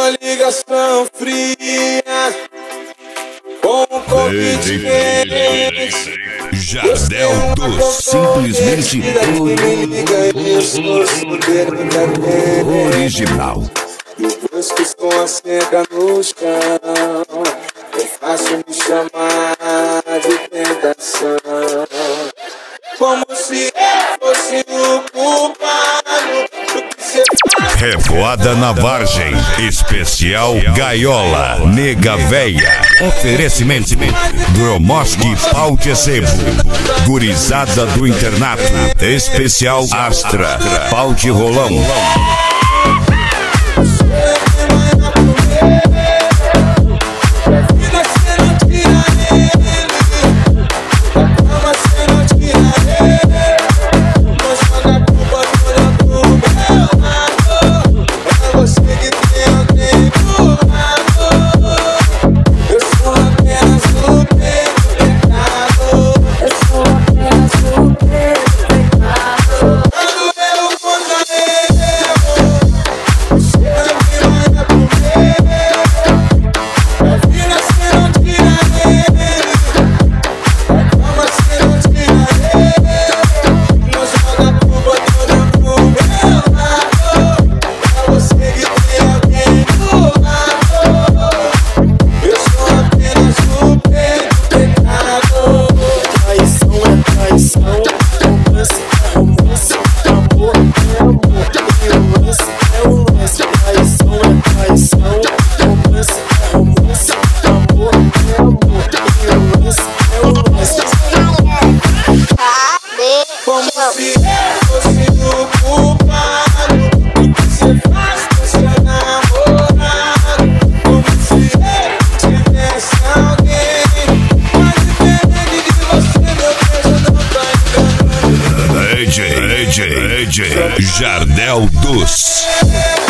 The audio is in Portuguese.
uma ligação fria com um convite quente. Jardel dos simplesmente original. E o buscos com a seca no chão, é fácil me chamar de tentação, como se eu fosse o culpado do que cê faz. Revoada na Vargem, especial Gaiola, Nega Véia. Oferecimento Gromoski Pau de Sebo, Gurizada do Internato, especial Astra, Pau de Rolão. DJ Jardel dos